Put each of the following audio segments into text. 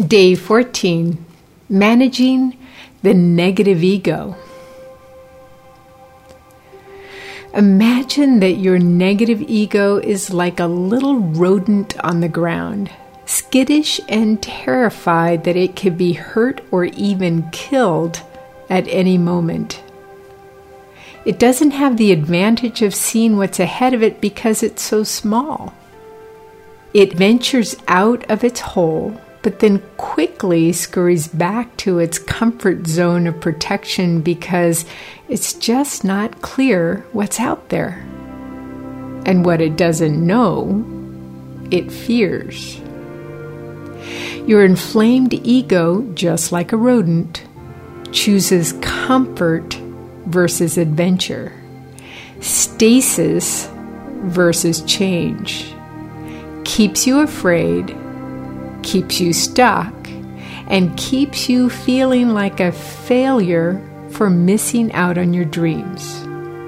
Day 14, Managing the Negative Ego. Imagine that your negative ego is like a little rodent on the ground, skittish and terrified that it could be hurt or even killed at any moment. It doesn't have the advantage of seeing what's ahead of it because it's so small. It ventures out of its hole, but then quickly scurries back to its comfort zone of protection because it's just not clear what's out there. And what it doesn't know, it fears. Your inflamed ego, just like a rodent, chooses comfort versus adventure, stasis versus change, keeps you afraid, keeps you stuck, and keeps you feeling like a failure for missing out on your dreams.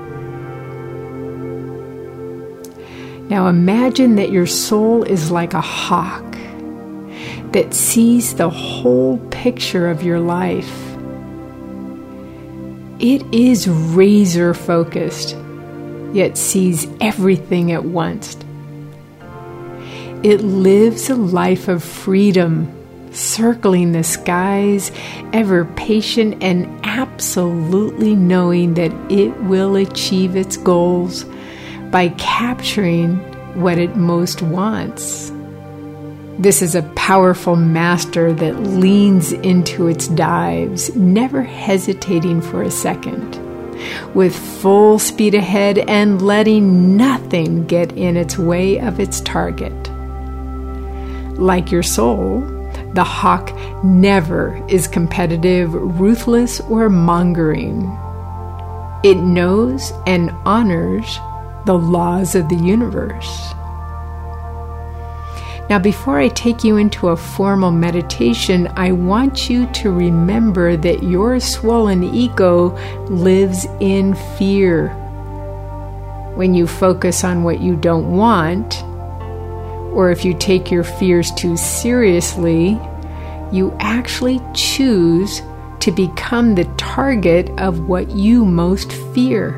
Now imagine that your soul is like a hawk that sees the whole picture of your life. It is razor focused, yet sees everything at once. It lives a life of freedom, circling the skies, ever patient and absolutely knowing that it will achieve its goals by capturing what it most wants. This is a powerful master that leans into its dives, never hesitating for a second, with full speed ahead and letting nothing get in its way of its target. Like your soul, the hawk never is competitive, ruthless, or mongering. It knows and honors the laws of the universe. Now, before I take you into a formal meditation, I want you to remember that your swollen ego lives in fear. When you focus on what you don't want, or if you take your fears too seriously, you actually choose to become the target of what you most fear.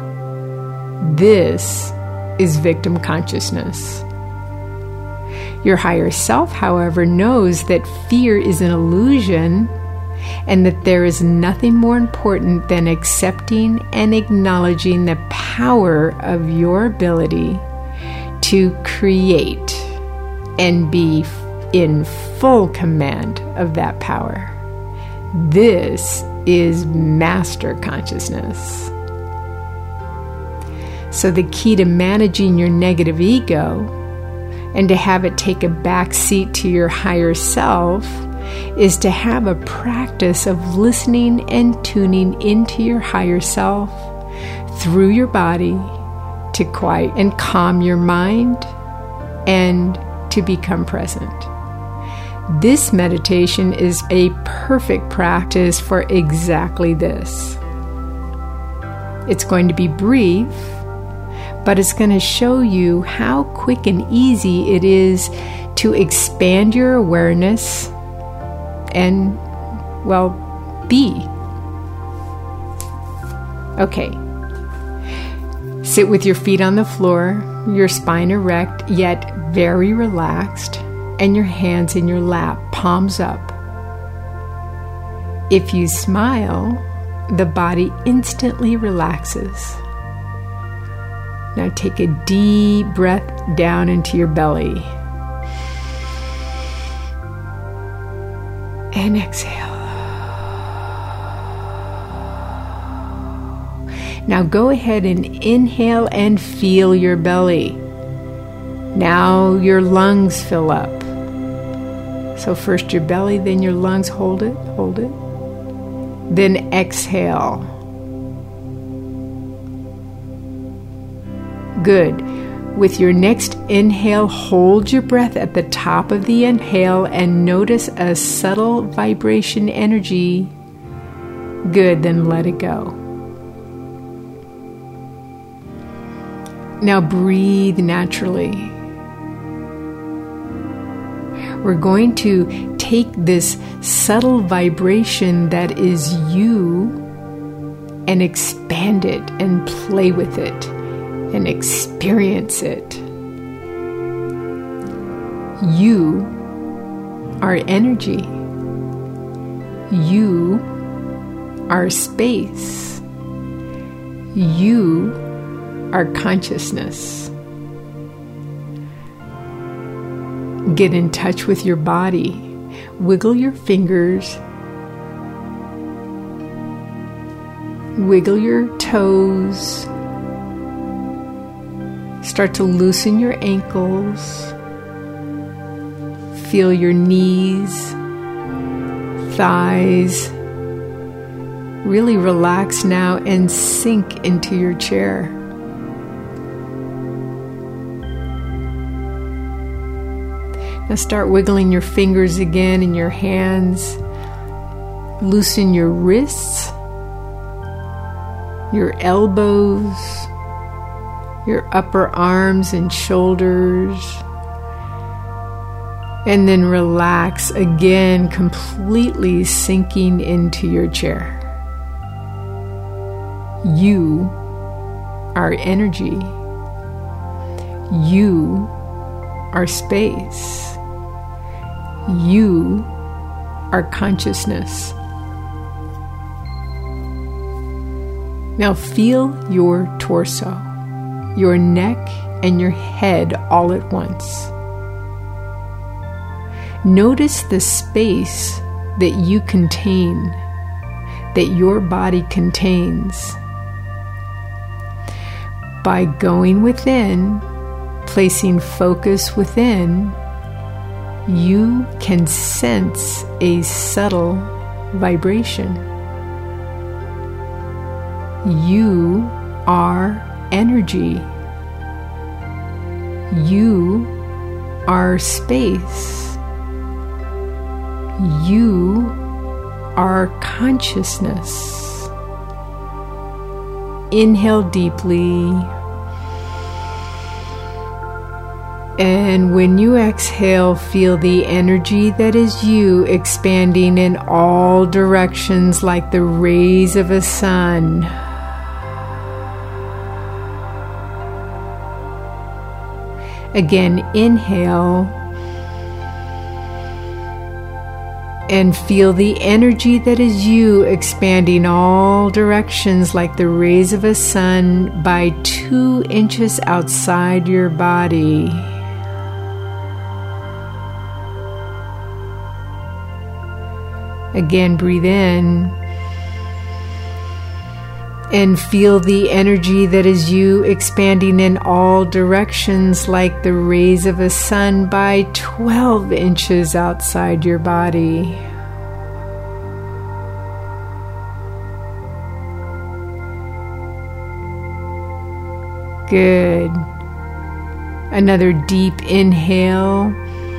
This is victim consciousness. Your higher self, however, knows that fear is an illusion and that there is nothing more important than accepting and acknowledging the power of your ability to create and be in full command of that power. This is master consciousness. So the key to managing your negative ego and to have it take a back seat to your higher self is to have a practice of listening and tuning into your higher self through your body to quiet and calm your mind and to become present. This meditation is a perfect practice for exactly this. It's going to be brief, but it's going to show you how quick and easy it is to expand your awareness and, well, be. Okay. Sit with your feet on the floor, your spine erect, yet very relaxed, and your hands in your lap, palms up. If you smile, the body instantly relaxes. Now take a deep breath down into your belly. And exhale. Now go ahead and inhale and feel your belly. Now your lungs fill up. So first your belly, then your lungs. Hold it. Then exhale. Good. With your next inhale, hold your breath at the top of the inhale and notice a subtle vibration energy. Good, then let it go. Now breathe naturally. We're going to take this subtle vibration that is you and expand it and play with it and experience it. You are energy. You are space. You are consciousness. Get in touch with your body. Wiggle your fingers. Wiggle your toes. Start to loosen your ankles. Feel your knees, thighs. Really relax now and sink into your chair. Now start wiggling your fingers again and your hands. Loosen your wrists, your elbows, your upper arms and shoulders. And then relax again, completely sinking into your chair. You are energy. You are space. You are consciousness. Now feel your torso, your neck, and your head all at once. Notice the space that you contain, that your body contains. By going within, placing focus within, you can sense a subtle vibration. You are energy. You are space. You are consciousness. Inhale deeply. And when you exhale, feel the energy that is you expanding in all directions like the rays of a sun. Again, inhale. And feel the energy that is you expanding all directions like the rays of a sun by 2 inches outside your body. Again, breathe in and feel the energy that is you expanding in all directions like the rays of a sun by 12 inches outside your body. Good. Another deep inhale.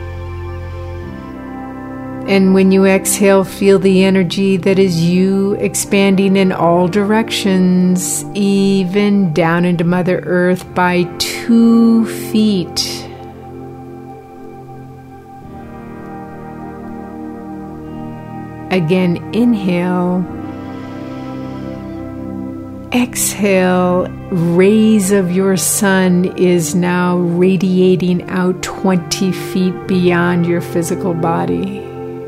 And when you exhale, feel the energy that is you expanding in all directions, even down into Mother Earth by 2 feet. Again, inhale. Exhale, rays of your sun is now radiating out 20 feet beyond your physical body.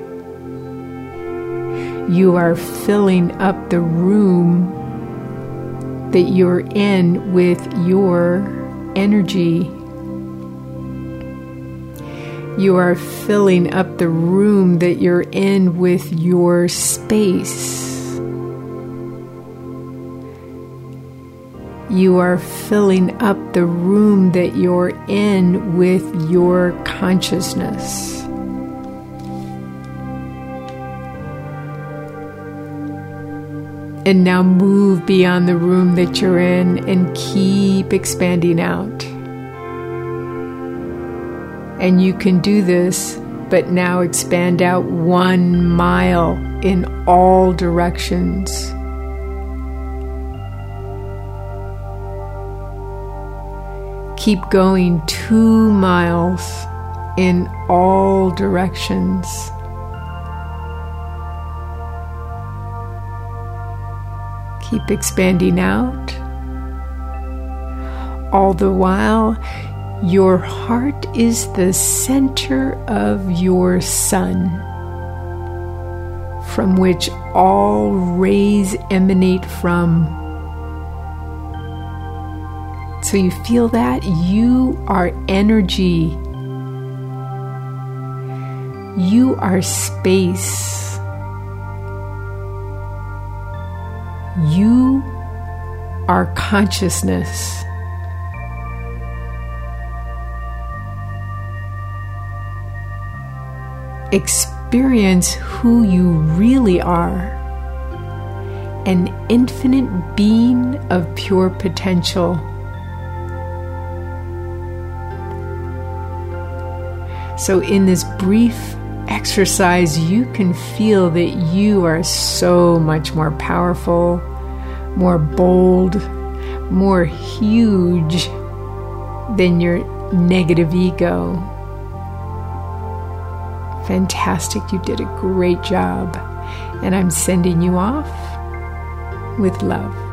You are filling up the room that you're in with your energy. You are filling up the room that you're in with your space. You are filling up the room that you're in with your consciousness. And now move beyond the room that you're in and keep expanding out. And you can do this, but now expand out 1 mile in all directions. Keep going 2 miles in all directions. Keep expanding out. All the while, your heart is the center of your sun, from which all rays emanate from. So you feel that you are energy. You are space. You are consciousness. Experience who you really are, an infinite being of pure potential. So in this brief exercise, you can feel that you are so much more powerful, more bold, more huge than your negative ego. Fantastic, you did a great job. And I'm sending you off with love.